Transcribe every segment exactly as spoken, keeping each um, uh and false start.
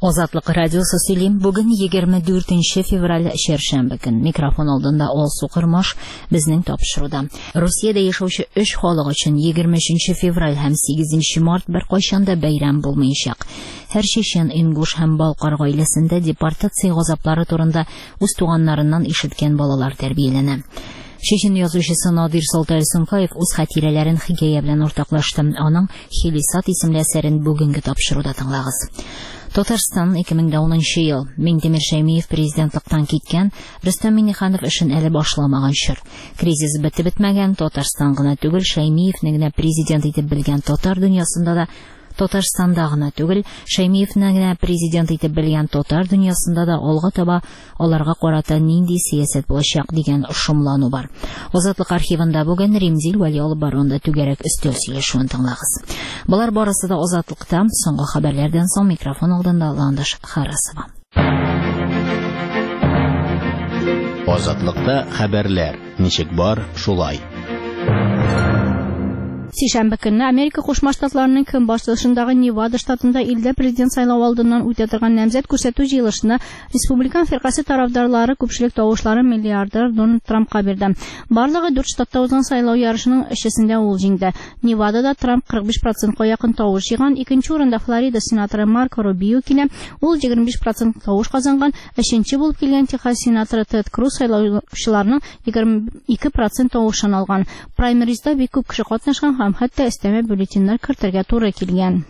Азатлык радиосы сөйлим. Бүген егерме дүртенче февраль чәршәмбе көн. Микрофон алдында Алсу Кырмаш безнең тапшыруда. Русиядә яшәүче өч халык өчен егерме өченче февраль һәм сигезенче март беркайчан да бәйрәм булмаячак. Һәр чечен, ингуш һәм балкар гаиләсендә депортация газаплары турында үз туганнарыннан ишеткән балалар тәрбияләнә. Чечен язучысы Надир Солтай Сункаев үз хатирәләрен хикәя белән уртаклашты. Аның Хилисат исемле әсәрен бүгенге тапшыруда тыңлагыз. Татарстан ике мең унынчы ел. Минтимер Шәймиев президентлыктан киткән, Рөстәм Миңнеханов эшен әле башламаган чор. Кризис бетеп бетмәгән, Татарстан гына түгел, Шәймиевне генә президент итеп белгән татар дөньясында да, Татарстанда гына түгел, Шәймиевне генә президент итеп белгән татар дөньясында да алга таба аларга карата нинди сиясәт булачак дигән шомлану бар. Азатлык архивында бүген Римзил Вали алып барганда түгәрәк өстәл сөйләшүен тыңлагыз. Булар барысы да Азатлыкта. Соңгы хәбәрләрдән соң микрофон алдында Ландыш Харасова. Азатлыкта хәбәрләр. Ничек бар, шулай. Сишәмбе көнне Америка Кушма Штатларының көнбатышындагы Невада штатында илдә президент сайлау алдыннан үтә торган намзәт күрсәтү җыелышында республикан фиркасы тарафдарлары күпчелек тавышлары миллиардер Дональд Трампка бирде. Барлыгы дүрт штатта узган сайлау ярышының өчесендә ул җиңде. Невадада Трамп кырык биш процентка якын тавыш җыйган, икенче урында Флорида сенаторы Марко Рубио килә, ул егерме биш процент тавыш казанган, өченче булып килгән Техас сенаторы Тед Круз сайлаучыларның егерме ике процент тавышын алган. Праймеризда бик күп кеше катнашкан һәм хәтта өстәмә бюллетеннар кертергә туры килгән.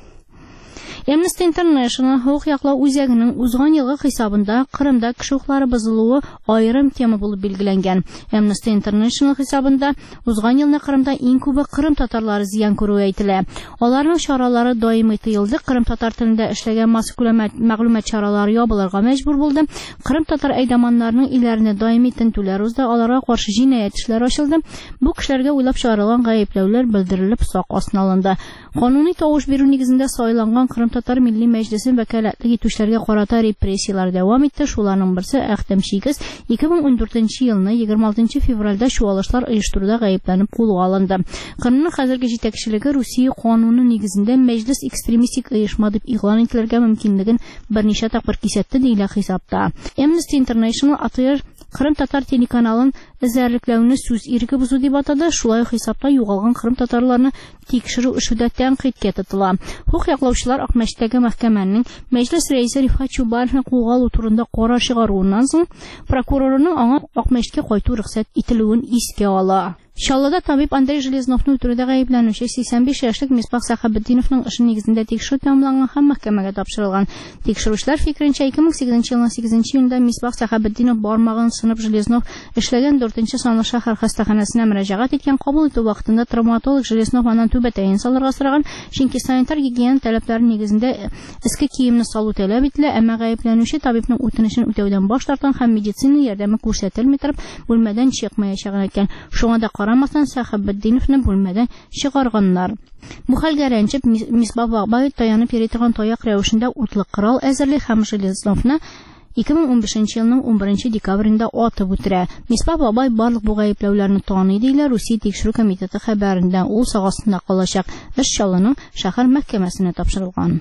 Amnesty International хокук яклау үзәгенең узган елгы хисабында Кырымда кеше хукуклары бозылуы аерым тема булып билгеләнгән. Amnesty International хисабында узган елны Кырымда иң күбе Кырым татарлары зыян күрүе әйтелә. Аларның чаралары даими тыелды. Кырым татар телендә эшләгән массакүләм мәгълүмат чаралары ябылырга мәҗбүр булды. Кырым татар әйдәманнарының илләренә даими тентүләр узды. Аларга каршы җинаять эшләре ачылды. Бу кешеләргә уйлап чыгарылган гаепләүләр белдерелеп сак астына алынды. Кануни тавыш бирү нигезендә сайланган Кырым татар милли мәҗлесен вәкаләтлек итүчеләргә карата репрессиялар дәвам итте. Шуларның берсе Әхтәм Шигез ике мең ундүртенче елны егерме алтынчы февральдә чуалышлар оештыруда гаепләнеп кулга алынды. Кырымның хәзерге җитәкчелеге Русия кануны нигезендә мәҗлес экстремистик оешма дип игълан ителергә мөмкинлеген берничә тапкыр кисәтте диелә хисапта. Amnesty International АТР Кырым татар телеканалын эзәрлекләүне сүз ирге бузу дип атады. Шулай хисапта югалган Кырым татарларны тикшерү эшендә тәнкыйтькә тотыла. Хукук яклаучылар Акмәчтәге мәхкәмәнең Мәҗлес рәисе Рифат Чубаровны кулга алу турында карар чыгаруыннан соң прокурорның аңа Акмәчкә кайту рөхсәт ителүен искә ала. Чаллыда табиб Андрей Железновны үтерүдә гаепләнүче сиксән биш яшьлек Мисбах Сәхәбетдиновның эше нигезендә тикшерү тәмамланган һәм мәхкәмәгә тапшырылган. Тикшерүчләр фикеренчә ике мең сигезенче елның сигезенче июнендә Мисбах Сәхәбетдинов бармагын сынып Железнов эшләгән дүртенче санлы шәһәр хастаханәсенә мөрәҗәгать иткән. Кабул итү вакытында травматолог Железнов аннан түбәтәен салырга сораган, чөнки санитар гигиена таләпләре нигезендә иске киемне салу таләп ителә, әмма гаепләнүче табибның үтенечен үтәүдән баш тарткан һәм медицина ярдәме күрсәтелми торып бүлмәдән чыкмаячагын әйткән. Шуңа да карамастан Сәхәбетдиновны бүлмәдән чыгарганнар. Бу хәлгә рәнҗеп Мисбах бабай таянып йөри торган таяк рәвешендә утлы корал әзерли һәм Железновны ике мең унбишенче елның унберенче декабрендә атып үтерә. Мисбах бабай барлык бу гаепләүләрне таный диләр Русия тикшерү комитеты хәбәрендә. Ул сагасында калачак. Эш Чаллының шәһәр мәхкәмәсенә тапшырылган.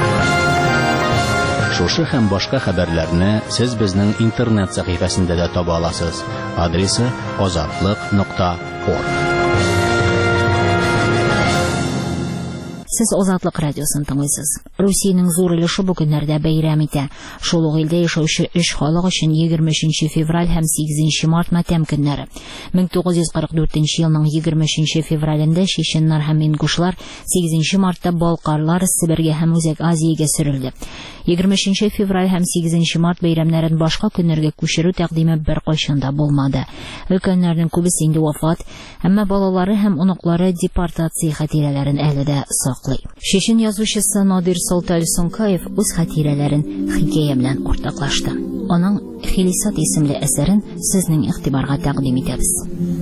Шушы һәм башка хәбәрләрне сез безнең интернет сәхифәсендә дә таба аласыз. Адресы азатлык нокта орг. Сез Азатлык радиосын тыңлыйсыз. Русиянең зур өлеше бу көннәрдә бәйрәм итә. Шул ук илдә яшәүче өч халык өчен егерме өченче февраль һәм сигезенче март матәм көннәре. мең тугыз йөз кырык дүртенче елның егерме өченче февралендә чеченнар һәм ингушлар, сигезенче мартта балкарлар Себергә һәм Үзәк Азиягә сөрелде. егерме өченче февраль һәм сигезенче март бәйрәмнәрен башка көннәргә күчерү тәкъдиме беркайчан да булмады. Өлкәннәрнең күбесе инде вафат, әмма балалары һәм оныклары депортация хатирәләрен әле дә саклый. Чечен язучысы Надир Солтай Сункаев үз хатирәләрен хикәя белән уртаклашты. Аның Хилисат исемле әсәрен сезнең игътибарга тәкъдим итәбез.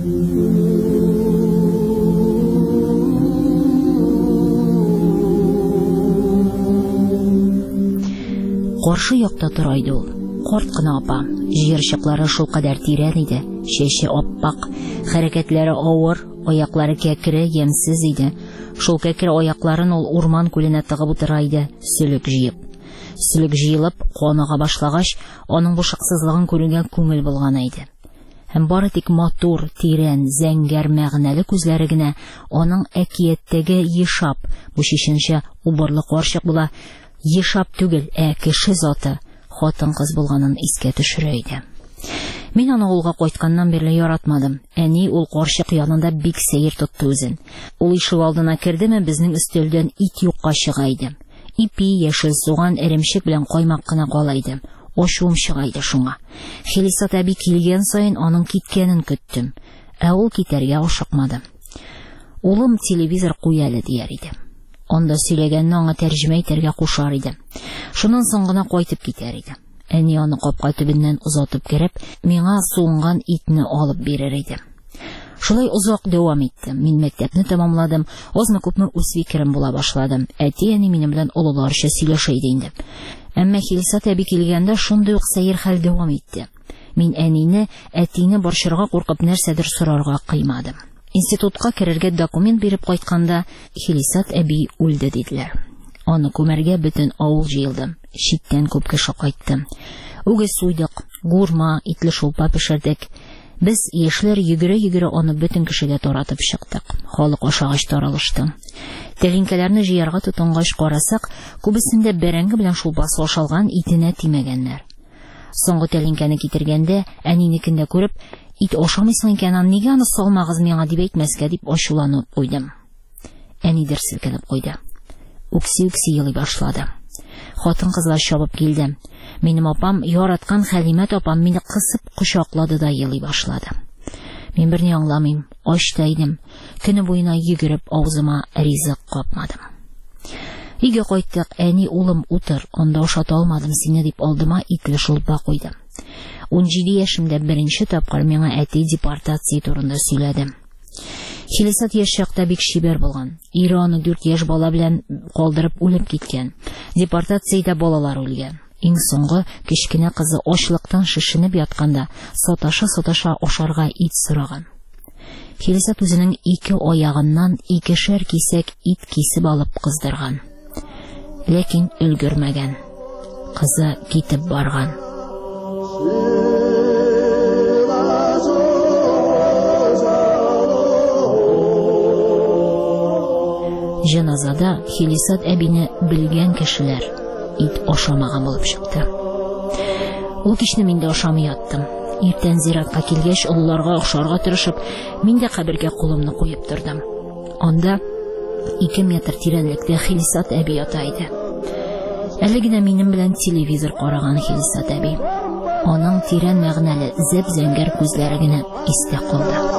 Каршы якта тора иде ул. Карт кына апа. Җыерчыклары шул кадәр тирән иде. Чәче аппак, хәрәкәтләре авыр, аяклары кәкре, ямьсез иде. Шул кәкре аякларын ул урман күленә тыгып утыра иде, сөлек җыеп. Сүлек җыелып, куаныга башлагач, аның бу шыксызлыгын күрүгә күңел булган иде. Һәм бары тик матур, тирән, зәңгәр мәгънәле күзләре генә аның әкияттәге Ешап, бу чишенчә убырлы карчык була, Ешап түгел, ә кеше заты, хатын-кыз булганын искә төшерә иде. Мин аны авылга кайтканнан бирле яратмадым. Әни ул карчык янында бик сәер тотты үзен. Ул ишек алдына кердеме, безнең өстәлдән ит юкка чыга иде. Ипи, яшел суган, эремчек белән каймак кына кала иде. Ачуым чыга иде шуңа. Хилисат әби килгән саен аның киткәнен көттем. Ә ул китәргә ашыкмады. Улым телевизор куй әле дияр иде. Анда сөйләгәнне аңа тәрҗемә итәргә кушар иде. Шуннан соң гына кайтып китәр иде. Әни аны капка төбеннән озатып кереп, миңа суынган итне алып бирер иде. Шулай озак дәвам итте. Мин мәктәпне тәмамладым, азмы-күпме үз фикерем була башладым. Әти әни минем белән олыларча сөйләшә иде инде. Әмма Хилисат әби килгәндә шундый ук сәер хәл дәвам итте. Мин әнине, әтине борчырга куркып нәрсәдер сорарга кыймадым. Институтка керергә документ биреп кайтканда, Хилисат әби үлде диделәр. Аны күмәргә бөтен авыл җыелды. Читтән күп кеше кайтты. Үгез суйдык, гурма, итле шулпа пешердек. Без яшьләр йөгерә-йөгерә аны бөтен кешегә таратып чыктык. Халык ашагач таралышты. Тәлинкәләрне җыярга тотынгач карасак, күбесендә бәрәңге белән шулпасы ашалган, итенә тимәгәннәр. Соңгы тәлинкәне китергәндә, әнинекендә күреп, ит ашамыйсың икән, нигә аны салмагыз миңа дип әйтмәскә дип ачуланып куйдым. Әни дер селкенеп куйды. Үкси-үкси елый башлады. Хатын-кызлар чабып килде. Минем апам, яраткан Хәлимәт апам, мине кысып кочаклады да елый башлады. Мин берни аңламыйм, ач та идем. Көне буена йөгереп авызыма ризык капмадым. Өйгә кайттык, әни, улым, утыр, анда ашата алмадым сине дип алдыма итле шулпа куйды. унҗиде яшемдә беренче тапкыр миңа әти депортация турында сөйләде. Хилисат яшь чакта бик шибәр булган. Ире аны дүрт яшь бала белән калдырып үлеп киткән. Депортациядә балалар үлгән. Иң соңгы кечкенә кызы ачлыктан шешенеп ятканда, саташа-саташа ашарга ит сораган. Хилисат үзенең ике аягыннан икешәр кисәк ит кисеп алып кыздырган. Ләкин өлгермәгән. Кызы китеп барган. Җаназада Хилисат әбине белгән кешеләр ит ашамаган булып чыкты. Ул кичне мин дә ашамый яттым. Иртән зиратка килгәч, олыларга охшарга тырышып, мин дә кабергә кулымны куеп тордым. Анда ике метр тирәнлектә Хилисат әби ята иде. Әле генә минем белән телевизор караган Хилисат әби. Аның тирән мәгънәле, зәп-зәңгәр күзләре генә истә калды.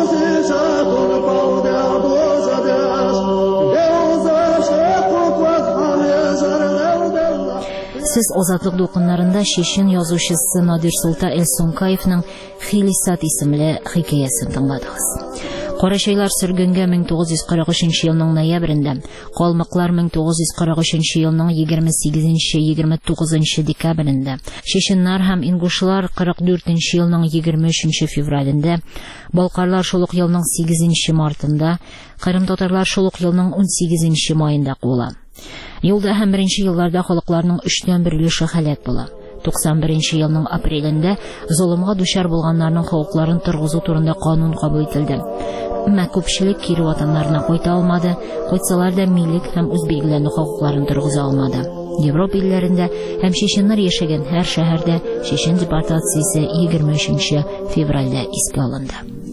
Сез Азатлык дулкыннарында чечен язучысы Надир Султа Эль-Сункаевның Хилисат исемле хикәясен тыңладыгыз. Карачайлар сөргөнгә мең тугыз йөз кырык өченче елның ноябрендә, калмыклар мең тугыз йөз кырык өченче елның егерме сигезенче - егерме тугызынчы декабрендә, чеченнар һәм ингушлар кырык дүртенче елның егерме өченче февралендә, балкарлар шул ук елның сигезенче мартында, кырым татарлар шул ук елның унсигезенче маенда куыла. Юлда һәм беренче елларда халыкларның өчтән бер өлеше һәлак була. туксан беренче елның апрелендә золымга дучар булганнарның хокукларын торгызу турында канун кабул ителде. Әмма күпчелек кире ватаннарына кайта алмады, кайтсалар да милләт һәм үз билгеләнү хокукларын торгыза алмады. Европа илләрендә һәм чеченнар яшәгән һәр шәһәрдә чечен депортациясе егерме өченче февральдә искә алынды.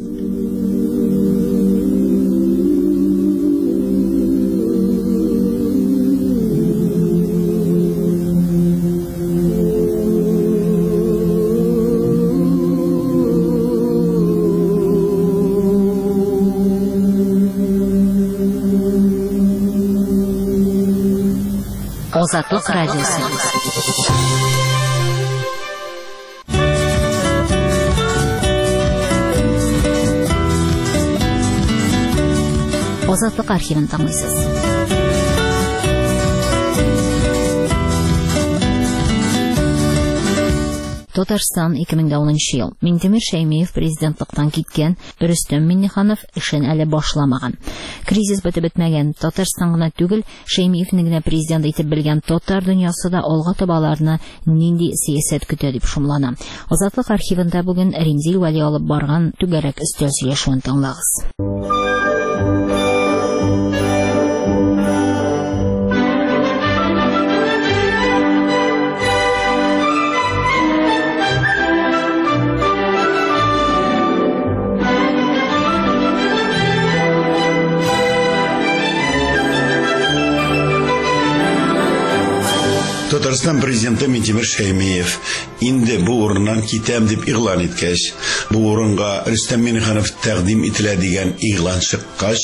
Азатлык радиосы. Азатлык архивын тыңлыйсыз. Татарстан ике мең унынчы ел. Минтимер Шәймиев президентлыктан киткән, Рөстәм Миңнеханов эшен әле башламаган. Кризис бетеп бетмәгән. Татарстан гына түгел, Шәймиевне генә президент итеп белгән татар дөньясы да алга табаларны нинди сәясәт көтә дип шомлана. Азатлык архивында бүген Римзил Вәли алып барган түгәрәк өстәл сөйләшүен тыңлагыз. Татарстан президенты Минтимер Шәймиев инде бу урыннан китәм дип игълан иткәч, бу урынга Рөстәм Миңнеханов тәкъдим ителә дигән игълан чыккач,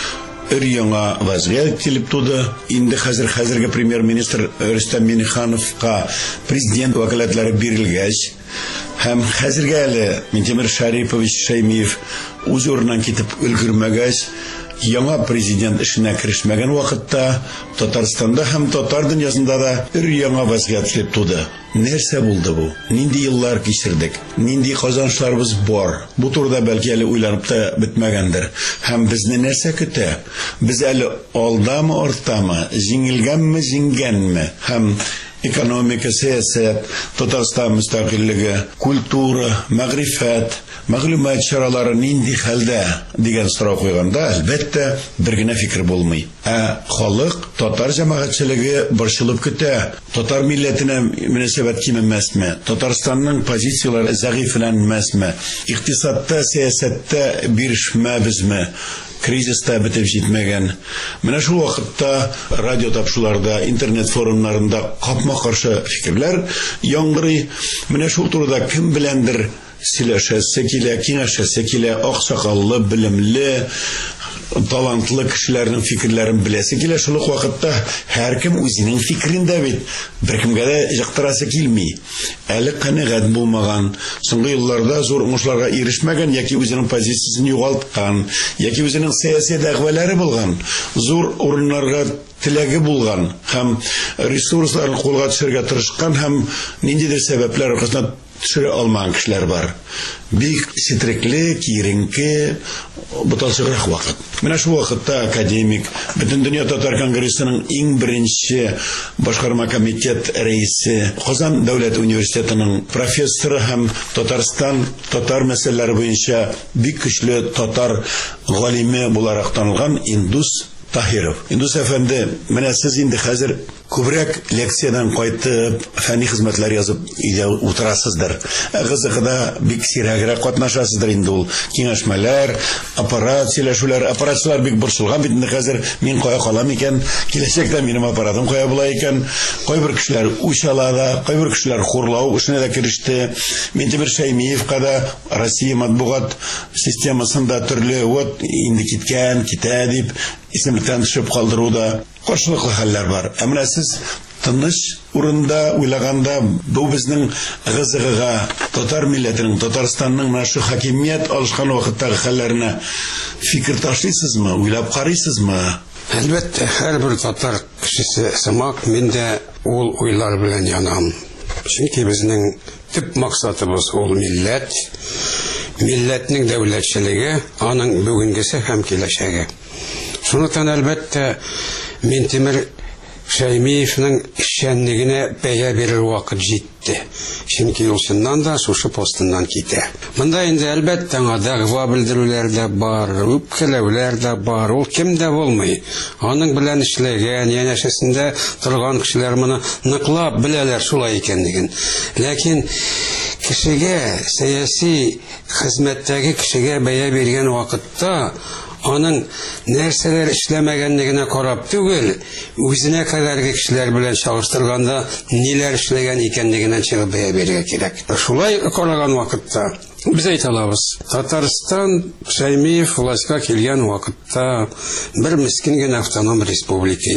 өр-яңа вазгыять килеп туды. Инде хәзер хәзерге премьер-министр Рөстәм Миңнехановка президент вәкаләтләре бирелгәч, һәм хәзергә әле Минтимер Шәрипович Шәймиев үз урыннан китеп өлгермәгәч, яңа президент эшенә керешмәгән вакытта Татарстанда һәм татар дөньясында да өр-яңа вазгыять килеп туды. Нәрсә булды бу? Нинди еллар кичердек? Нинди казанышларыбыз бар? Бу турыда бәлки әле уйланып та бетмәгәндер. Һәм безне нәрсә көтә? Без әле алдамы, артамы, җиңелгәнме, җиңгәнме? Һәм экономика, сәясәт, Татарстан мөстәкыйльлеге, культура, мәгърифәт, мәгълүмат чаралары нинди хәлдә дигән сорау куйганда, әлбәттә, бер генә фикер булмый. Ә халык, татар җәмәгатьчелеге борчылып көтә. Татар милләтенә мөнәсәбәт кимемәсме? Татарстанның позицияләре зәгыйфләнмәсме? Икътисадта, сәясәттә бирешмәбезме? Кризиста бетеп җитмәгән. Менә шул вакытта радио тапшыларда, интернет форумнарында капма-каршы фикерләр яңгырый. Менә шул турыда кем беләндер сөйләшәсе килә, киңәшәсе килә, ак сакаллы, белемле, талантлы кешеләрнең фикерләрен беләсе килә. Шул ук вакытта һәркем үзенең фикерен дә бит беркемгә дә җыктырасы килми. Әле канәгать булмаган, соңгы елларда зур уңышларга ирешмәгән яки үзенең позициясен югалткан, яки үзенең сәяси дәгъвалары булган, зур урыннарга теләге булган һәм ресурсларын кулга төшерергә тырышкан һәм ниндидер сәбәпләр аркасында төшерә алмаган кешеләр бар. Бик ситрекле, киеренке, буталчыграк вакыт. Менә шул вакытта академик, бөтен дөнья татар конгрессының иң беренче башкарма комитет рәисе, Казан дәүләт университетының профессоры һәм Татарстан татар мәсьәләләре буенча бик көчле татар галиме буларак танылган Индус Таһиров. Индус әфәнде, менә сез инде хәзер күбрәк лекциядан кайтып, фәнни хезмәтләр язып өйдә утырасыздыр. Кызыгыда бик сирәгрәк катнашасыздыр инде ул. Киңәшмәләр, аппарат сөйләшүләр, аппаратчылар бик борчылган бит инде хәзер. Мин кая калам икән? Киләчәктә минем аппаратым кая була икән? Кайбер кешеләр үч ала да, кайбер кешеләр хурлау эшенә дә кереште. Минтимер Шәймиевка да Россия матбугат системасында төрле вот инде киткән, китә дип исемлектән төшеп калдыруда каршылыклы хәлләр бар. Ә менә сез тыныч урында уйлаганда бу безнең гызыгыга, татар милләтенең, Татарстанның нашы хакимият алышкан вакыттагы хәлләренә фикер ташлыйсызмы, уйлап карыйсызмы? Әлбәттә, һәрбер татар кешесе сымак мин дә ул уйлар белән янам. Чөнки безнең төп максатыбыз ул милләт, милләтнең дәүләтчелеге, аның бүгенгесе һәм киләчәге. Шуннан әлбәттә Минтимер Шәймиевнең эшчәнлегенә бәя бирер вакыт җитте. Чөнки ул чыннан да шушы постыннан китә. Монда инде әлбәттә дәгъва белдерүләр дә бар, үпкәләүләр дә бар. Ул кем дә булмый. Аның белән эшләгән, янәшәсендә торган кешеләр моны ныклап беләләр шулай икәнлеген. Ләкин кешегә, сәяси хезмәттәге кешегә бәя биргән вакытта аның нәрсәләр эшләмәгәнлегенә карап түгел, үзенә кадәрге кешеләр белән чагыштырганда ниләр эшләгән икәнлегенә чыгып бәя бирергә кирәк. Шулай караган вакытта без әйтә алабыз. Татарстан Шәймиев властька килгән вакытта бер мискин генә автоном республика иде.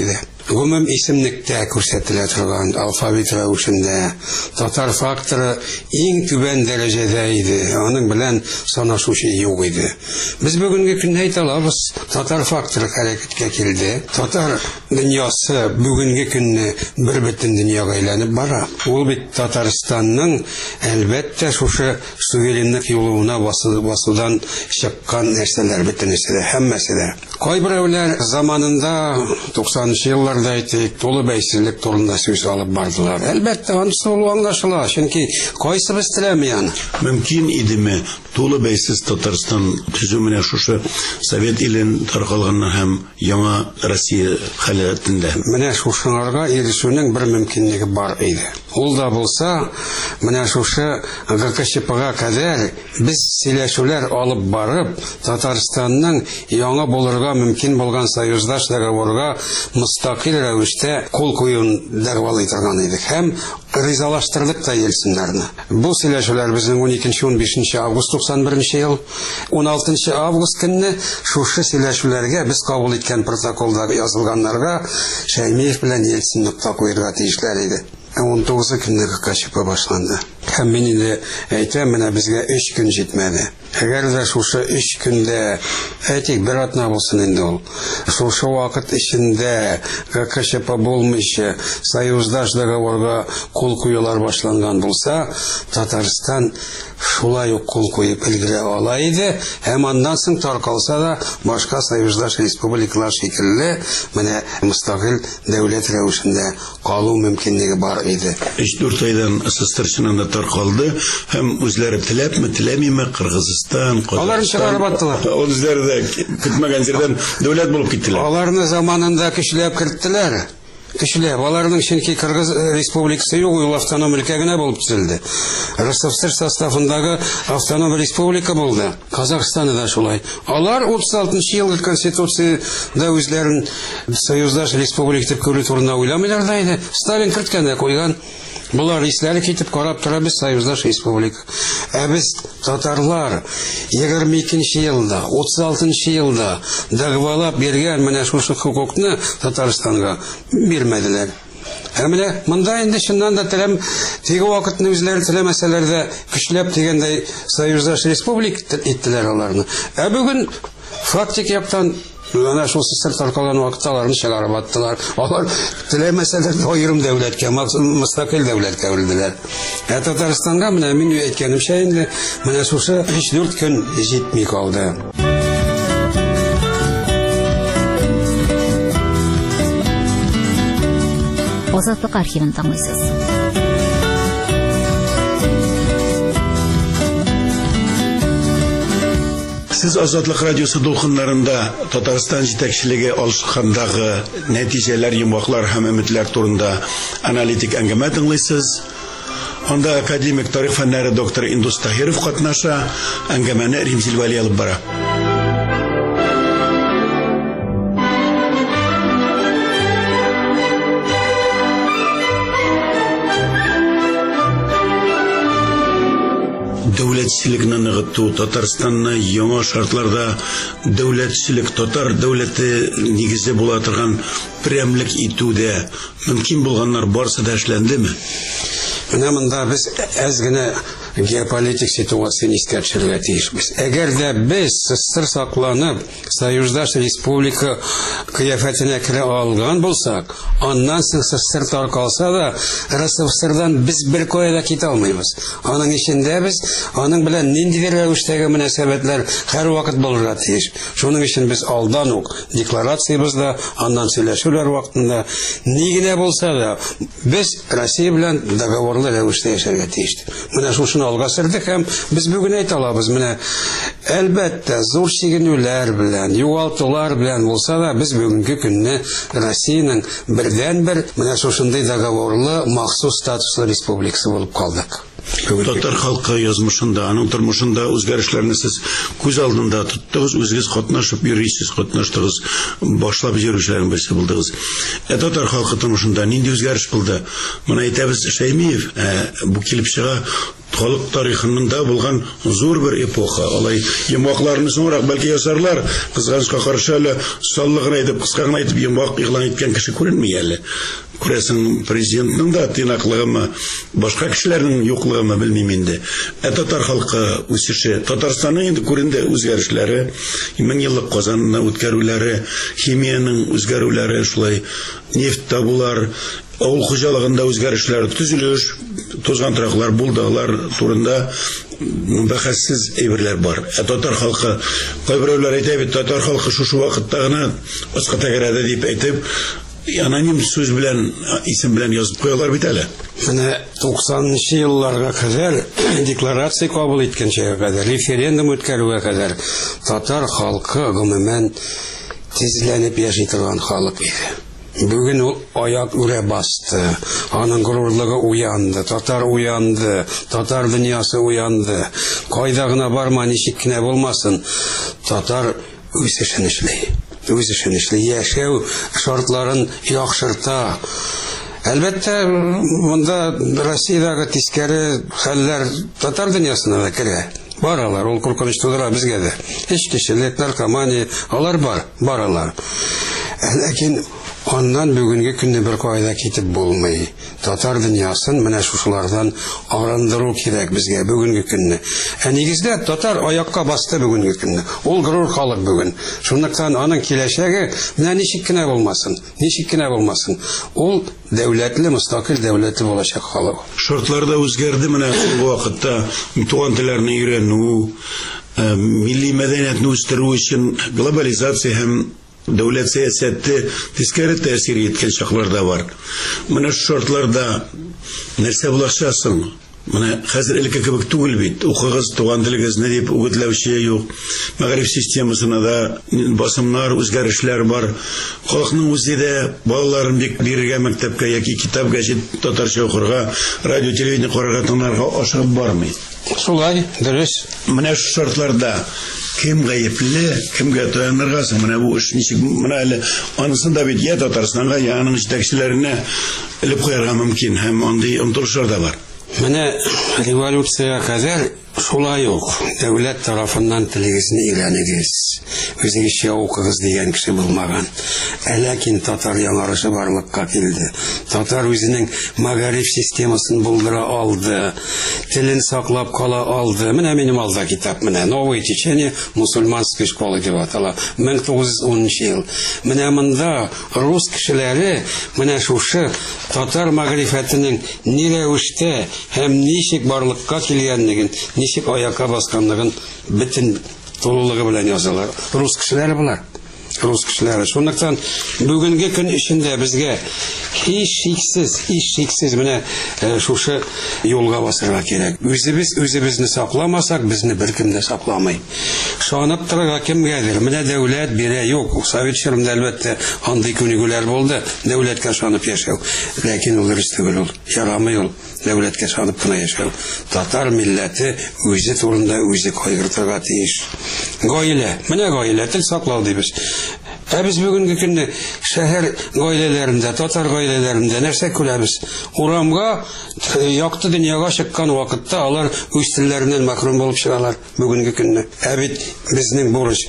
гомум исемлектә күрсәтелә торган алфавит рәвешендә татар факторы иң түбән дәрәҗәдә иде. Аның белән санашучы юк иде. Без бүгенге көндә әйтә алабыз, татар факторы хәрәкәткә килде. Татар дөньясы бүгенге көнне бер бөтен дөньяга әйләнеп бара. Ул бит Татарстанның әлбәттә шушы суверенлык юлына басудан чыккан нәрсәләр бөтенесе дә, һәммәсе дә. Кайберәүләр заманында туксанынчы елларда әйтик, тулы бәйсезлек турында сүз алып бардылар. Әлбәттә, анысы ул аңлашыла, чөнки кайсыбыз теләми аны. Мөмкин идеме тулы бәйсез Татарстан төзү менә шушы Совет илен таркалганнан һәм яңа Россия халәтендә? Менә шушыларга ирешүнең бер мөмкинлеге бар иде. Ул да булса, менә шушы ГКЧПга кадәр без сөйләшүләр алып барып, Татарстанның яңа булырга мөмкин булган союздаш договорга мустакил рәвештә кул куюын дәгъвалый торган идек һәм ризалаштырдык та Ельциннарны. Бу сөйләшүләр безнең он икенче - он бишенче август туксан беренче ел, он алтынчы август көнне шушы сөйләшүләргә без кабул иткән протоколда язылганнарга Шәймиев белән Ельцин нокта куярга тиешләр иде. он тугызынчы көнне КЧП башланды. Һәм мин инде әйтәм, менә безгә өч көн җитмәде. Әгәр дә шушы өч көндә, әйтик, бер атна булсын инде ул, шушы вакыт эчендә КЧП булмыйча союздаш договорга кул куюлар башланган булса, Татарстан шулай ук кул куеп өлгерә ала иде, һәм аннан соң таркалса да башка союздаш республикалар шикелле менә мустакил дәүләт рәвешендә калу мөмкинлеге бар иде. өч-дүрт айдан СССР-чыннан да таркалды һәм үзләре теләпме, теләмиме Кыргызстан, Алар чыгарып аттылар. Үзләре дә көтмәгән җирдән дәүләт булып киттеләр. Аларны заманында көчләп керттеләр. Көчләп, аларның чөнки Кыргыз республикасы юк, ул автоном өлкә генә булып төзелде. РСФСР составындагы автоном республика булды. Казакстанда да шулай. Алар утыз алтынчы елгы конституцияда үзләрен союздаш республика дип күрү турында уйламыйлар да иде. Сталин керткәндә куйган. Булар исләре китеп карап тора, без союздаш республика. Ә без татарлар егерме икенче елда, утыз алтынчы елда дәгъвалап биргән менә шушы хукукны Татарстанга бирмәделәр. Ә менә монда инде чыннан да теләм, теге вакытны үзләре теләмәсәләр дә көчләп дигәндәй союздаш республика иттеләр аларны. Ә бүген фактик яктан Ана шул СССР таркалган вакытта аларны чыгарып аттылар. Алар теләмәсәләр дә аерым дәүләткә, мустакил дәүләткә үрелделәр. Ә Татарстанга менә мин әйткәнемчә инде менә шушы өч-дүрт көн җитми калды. Азатлык архивын тыңлыйсыз. Сез Азатлык радиосы дулкыннарында Татарстан җитәкчелеге алышкандагы нәтиҗәләр, йомгаклар һәм өметләр турында аналитик әңгәмә тыңлыйсыз. Анда академик тарих фәннәре доктор Индус Таһиров катнаша, әңгәмәне Римзил Вали алып бара. Дәүләтчелекне ныгыту, Татарстанны яңа шартларда дәүләтчелек, татар дәүләте нигезе була торган прямлык итүдә мөмкин булганнар барсы да эшләндеме? Менә монда без әз генә геополитик ситуацияны искә төшерергә тиешбез. Әгәр дә без СССР сакланып, союздаш республика кыяфәтенә керә алган булсак, аннан соң СССР таркалса да, РСФСРдан без бер кая да китә алмыйбыз. Аның эчендә без аның белән ниндидер рәвештәге мөнәсәбәтләр һәр вакыт булырга тиеш. Шуның өчен без алдан ук декларациябызда, аннан сөйләшүләр вакытында ни генә булса да, без Россия белән договорлы рәвештә яшәргә тиеш. Менә шушыны алга сөрдек һәм без бүген әйтә алабыз, менә әлбәттә зур чигенүләр белән, югалтулар белән булса да, без бүгенге көнне Россиянең бердән-бер менә шушындай договорлы махсус статуслы республикасы булып калдык. Татар халкы язмышында, аның тормышында үзгәрешләрне сез күз алдында тоттыгыз, үзегез катнашып йөрисез, катнаштыгыз, башлап йөрүчеләрнең берсе булдыгыз. Ә татар халкы тормышында нинди үзгәреш булды? Моны әйтәбез Шәймиев, бу килеп чыга халык тарихында булган зур бер эпоха. Алай йомакларны соңрак бәлки ясарлар, кызганычка каршы әле саллыгын әйтеп, кыска гына әйтеп йомак игълан иткән кеше күренми әле. Күрәсең, президентның да тыйнаклыгымы, башка кешеләрнең юклыгымы белмим инде. Ә татар халкы үсеше, Татарстанның инде күренде үзгәрешләре, мең еллык Казанны үткәрүләре, химияның үзгәрүләре, шулай нефть табулар, авыл хуҗалыгында үзгәрешләр, төзелеш, тузган тораклар, булдыглар турында бәхәссез әйберләр бар. Ә татар халкы, кайберәүләр әйтә бит, татар халкы шушы вакытта гына аска тәгәрәде дип әйтеп, аноним сүз белән, исем белән язып куялар бит әле. Менә туксанынчы елларга кадәр декларация кабул иткәнчә кадәр, референдум үткәрүгә кадәр татар халкы гомумән тизләнеп яши торган халык иде. Бүген ул аяк үрә басты, аның горурлыгы уянды, татар уянды, татар дөньясы уянды. Кайда гына барма, ничек кенә булмасын, татар үз эшен эшли. Үз эшен эшли, яшәү шартларын яхшырта. Әлбәттә, монда Россиядәге тискәре хәлләр татар дөньясына да керә. Баралар, ул куркыныч тудыра безгә дә. Эчкечелек, наркомания, алар бар, баралар. Ләкин аннан бүгенге көнне бер кайда китеп булмый. Татар дөньясын менә шушылардан арындыру кирәк безгә бүгенге көнне. Ә нигездә татар аякка басты бүгенге көнне. Ул горур халык бүген. Шунлыктан аның киләчәге менә ничек кенә булмасын, ничек кенә булмасын. Ул дәүләтле, мустакил дәүләтле булачак халык. Шартларда үзгәрде менә бу вакытта туган телләрне өйрәнү, милли мәдәниятне үстерү өчен глобализация һәм дәүләт сәясәте тискәре тәэсир иткән чакларда бар. Менә шартларда нәрсә булачаксың? Менә хәзер элекке кебек түгел бит. Укыгыз, туган телегезне дип үгетләүче юк. Мәгариф системасына да басымнар, үзгәрешләр бар. Халыкның үзе дә балаларын бик бирергә мәктәпкә яки китап, гәҗит, татарча укырга, радио, телевидение карарга, тыңларга ашыгып бармый. Шулай, дөрес. Менә шу шартларда кем гаепле, кемгә таянырга соң менә бу эш ничек, менә әле анысын да бит я Татарстанга, я аның җитәкчеләренә элеп куярга мөмкин һәм андый омтылышлар да бар. Менә революция кадәр шулай ук дәүләт тарафыннан телегезне өйрәнегез, үзегезчә укыгыз дигән кеше булмаган. Ләкин татар яңарышы барлыкка килде. Татар үзенең мәгариф системасын булдыра алды, телен саклап кала алды. Менә минем алда китап, менә Новое течение мусульманской школы дип атала, мең тугыз йөз унынчы ел. Менә монда рус кешеләре менә шушы татар мәгърифәтенең ни рәвештә һәм ничек барлыкка килгәнлеген, ничек аякка басканлыгын бөтен тулылыгы белән язалар. Рус кешеләре булар. Рус кешеләре. Шунлыктан бүгенге көн эчендә безгә һич шиксез, һич шиксез менә шушы юлга басырга кирәк. Үзебез үзебезне сакламасак, безне беркем дә сакламый. Шанып торырга кемгәдер. Менә дәүләт бирә, юк, Совет чорында әлбәттә андый күнегүләр булды. Дәүләткә шанып яшәү. Ләкин ул дөрес түгел ул. Ярамый ул. Дәүләткә шанып кына яшәү. Татар милләте үзе турында үзе кайгыртырга тиеш. Гаилә, менә гаилә тел саклау дибез. Ә без бүгенге көнне шәһәр гаиләләрендә, татар гаиләләрендә нәрсә күрәбез? Урамга якты дөньяга чыккан вакытта алар үз телләреннән мәхрүм булып чыгалар бүгенге көнне. Ә бит безнең бурыч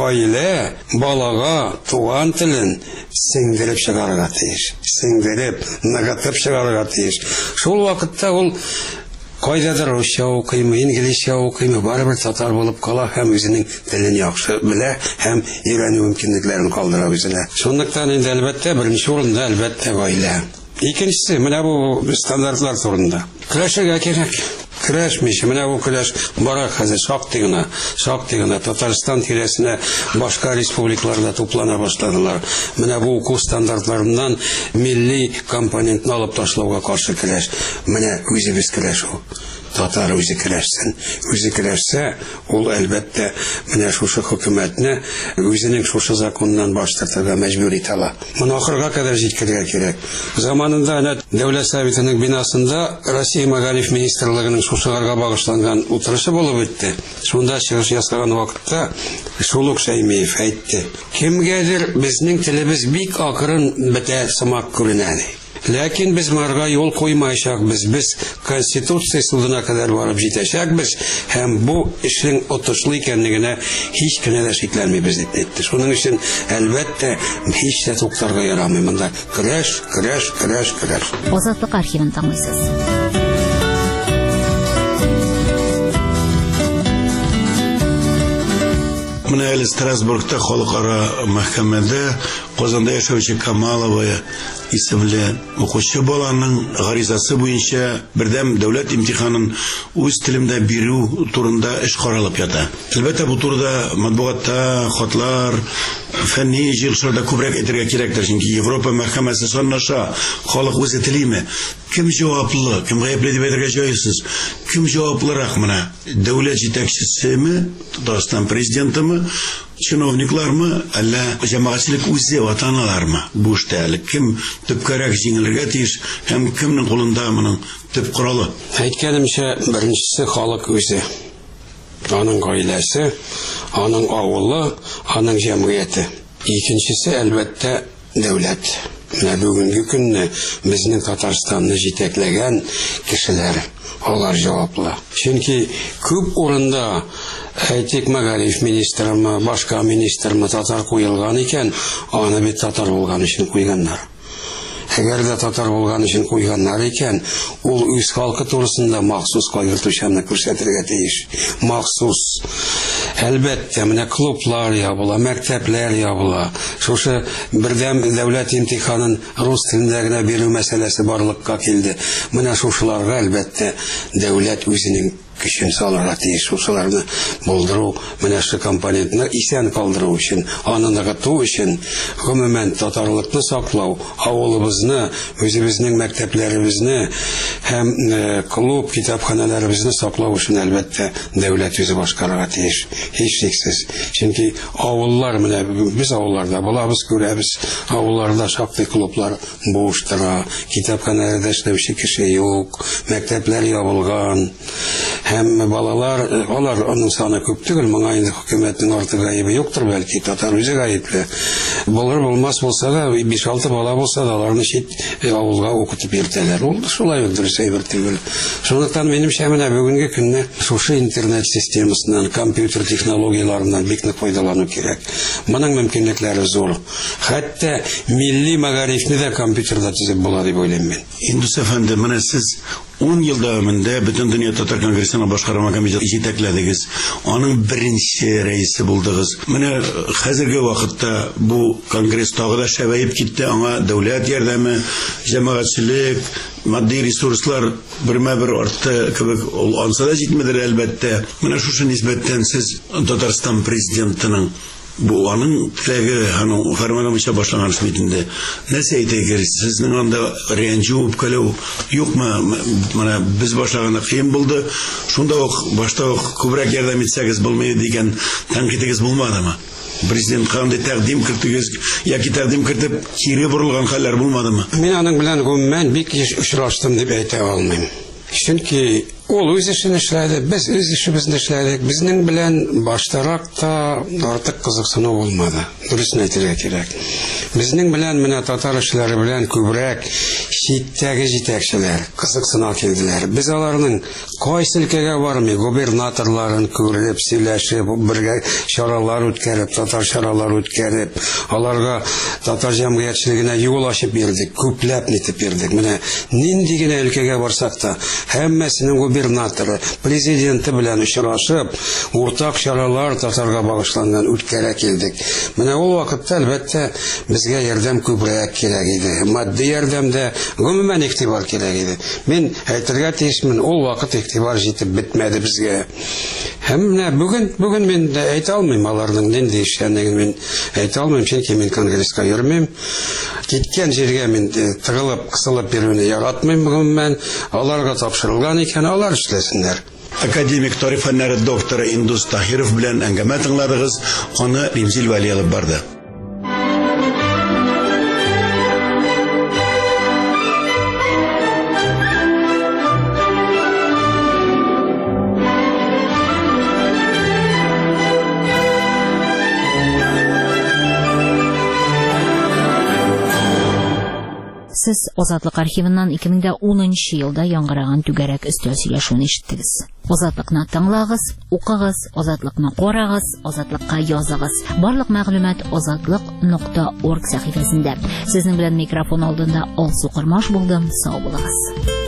гаилә балага туган телен сеңдереп чыгарга тиеш. Сеңдереп, нагатып чыгарга тиеш. Шул вакытта ул кайдадыр русча укыймы, инглизчә укыймы, барыбер татар булып кала һәм үзенең телен яхшы белә һәм өйрәнү мөмкинлекләрен калдыра үзенә. Шунлыктан инде әлбәттә беренче урында әлбәттә гаилә. Икенчесе менә бу стандартлар турында. Көрәшергә кирәк. Көрәшмичә, менә бу көрәш бара хәзер шактый гына, шактый гына Татарстан тирәсенә башка республикаларда туплана башладылар. Менә бу уку стандартларыннан милли компонентны алып ташлауга каршы көрәш. Менә үзебез көрәш ул. Татар үзе көрәшсен. Үзе көрәшсә, ул әлбәттә менә шушы хөкүмәтне үзенең шушы законнан баш тартырга мәҗбүр итә ала. Моны ахырга кадәр җиткерергә кирәк. Заманында әнә Дәүләт Советының бинасында Россия Мәгариф министрлыгының шушыгарга багышланган утырышы булып үтте. Шунда чыгыш ясаган вакытта шул ук Шәймиев әйтте: "Кемгәдер безнең телебез бик акырын бетә сымак күренә." Ләкин без марга юл куймаячакбыз. Без Конституция судына кадәр барып җитәчәкбез һәм бу эшнең отышлы икәнлегенә һич кенә дә шикләнмибез дип әйтте. Шуның өчен әлбәттә һич тә туктарга ярамый монда. Көрәш, көрәш, көрәш, көрәш. Азатлык архивын тыңлыйсыз. Менә әле Страсбургта халыкара мәхкәмәдә Казанда яшәүче Камалова исемле укучы баланың гаризасы буенча бердәм дәүләт имтиханын үз телендә бирү турында эш каралып ята. Әлбәттә бу турыда матбугатта хатлар, фәнни җыелышларда күбрәк әйтергә кирәктер, чөнки Европа мәхкәмәсе санаша, халык үзе телиме? Кем җаваплы, кем гаепле дип әйтергә җайсыз? Кем җаваплырак менә? Дәүләт җитәкчесеме, Татарстан президентымы, чиновниклармы, әллә җәмәгатьчелек үзе, ватаналармы? Бу эштә әле кем төпкәрәк җиңелергә тиеш һәм кемнең кулында моның төп коралы? Әйткәнемчә, беренчесе халык үзе. Аның гаиләсе, аның авылы, аның җәмгыяте. Икенчесе әлбәттә дәүләт. Менә бүгенге көнне безнең Татарстанны җитәкләгән кешеләр, алар җаваплы. Чөнки күп урында әйтик Мәгариф министрымы, башка министрымы татар куелган икән, аны бит татар булган өчен куйганнар. Әгәр дә татар булган өчен куйганнар икән, ул үз халкы турысында махсус кайгыртучанны күрсәтергә тиеш. Махсус. Әлбәттә, менә клублар ябыла, мәктәпләр ябыла. Шушы бердәм дәүләт имтиханын рус телендә генә бирү мәсьәләсе барлыкка килде. Менә шушыларга әлбәттә дәүләт үзенең көчен салырга тиеш, шушыларны булдыру, менә шу компонентны исән калдыру өчен, аны ныгыту өчен, гомумән татарлыкны саклау, авылыбызны, үзебезнең мәктәпләребезне һәм клуб, китапханәләребезне саклау өчен әлбәттә дәүләт үзе башкарырга тиеш. Һич шиксез. Чөнки авыллар, менә без авылларда булабыз, күрәбез, авылларда шактый клублар буш тора, китапханәләрдә эшләүче кеше юк, мәктәпләр ябылган. Һәм балалар, алар аның саны күп түгел, моңа инде хөкүмәтнең арты гаебе юктыр, бәлки татар үзе гаепле. Булыр булмас булса да, биш-алты бала булса да, аларны чит авылга укытып йөртәләр. Ул шулай ук дөрес әйбер түгел. Шундыктан минемчә менә бүгенге көнне шушы интернет системасыннан, компьютер технологияларыннан бик нык файдалану кирәк. Моның мөмкинлекләре зур. Хәтта милли мәгарифне дә компьютерда төзеп була дип уйлыйм мин. Индус әфәнде, менә сез он ел дәвамында бөтен дөнья татар конгрессына башкарма комитеты җитәкләдегез. Аның беренче рәисе булдыгыз. Менә хәзерге вакытта бу конгресс тагы да шәбәеп китте, аңа дәүләт ярдәме, җәмәгатьчелек, матди ресурслар бермә-бер артты кебек ул анса да җитмәдер әлбәттә. Менә шушы нисбәттән сез Татарстан президентының бу аның теләге, аның фәрманымча башлаган хезмәтендә нәрсә әйтегез? Сезнең анда рәнҗү, үпкәләү юкмы? Менә без башлаганда кыен булды. Шунда ук башта ук күбрәк ярдәм итсәгез булмый дигән тәнкыйтегез булмадымы? Президент кандай тәкъдим кертегез, яки тәкъдим кертеп кире борылган хәлләр булмадымы? Мин аның белән гомумән бик очраштым дип әйтә алмыйм. Чөнки ул үз эшен эшләде, без үз эшебезне эшләдек. Безнең белән баштарак та артык кызыксыну булмады. Дөресен әйтергә кирәк. Безнең белән менә татар эшләре белән күбрәк читтәге җитәкчеләр кызыксына килделәр. Без аларның кайсы өлкәгә бармый, губернаторларын күреп, сөйләшеп, бергә чаралар үткәреп, татар чаралар үткәреп, аларга татар җәмгыятьчелегенә юл ачып бирдек, күпләп нитеп бирдек. Менә нинди генә өлкәгә барсак та, һәммәсенең губернаторы, президенты белән очрашып, уртак чаралар татарга багышланган үткәрә килдек. Менә ул вакытта әлбәттә безгә ярдәм күбрәк кирәк иде. Матди ярдәмдә гомумән игътибар кирәк иде. Мин әйтергә тиешмен, ул вакыт игътибар җитеп бетмәде безгә. Һәм менә бүген бүген мин әйтә алмыйм аларның нинди эшләнеген, мин әйтә алмыйм, чөнки мин конгресска йөрмим. Киткән җиргә мин тыгылып, кысылып йөрүне яратмыйм гомумән. Аларга тапшырылган икән, алар эшләсеннәр. Академик тарих фәннәре докторы Индус Таһиров белән әңгәмә тыңладыгыз, аны Римзил Вәли алып барды. Сез Азатлык архивыннан ике мең унынчы елда яңгыраган түгәрәк өстәл сөйләшүне ишеттегез. Азатлыкны тыңлагыз, укыгыз, Азатлыкны карагыз, Азатлыкка языгыз. Барлык мәгълүмат азатлык нокта орг сәхифәсендә. Сезнең белән микрофон алдында Алсу Кырмаш булдым. Сау булыгыз.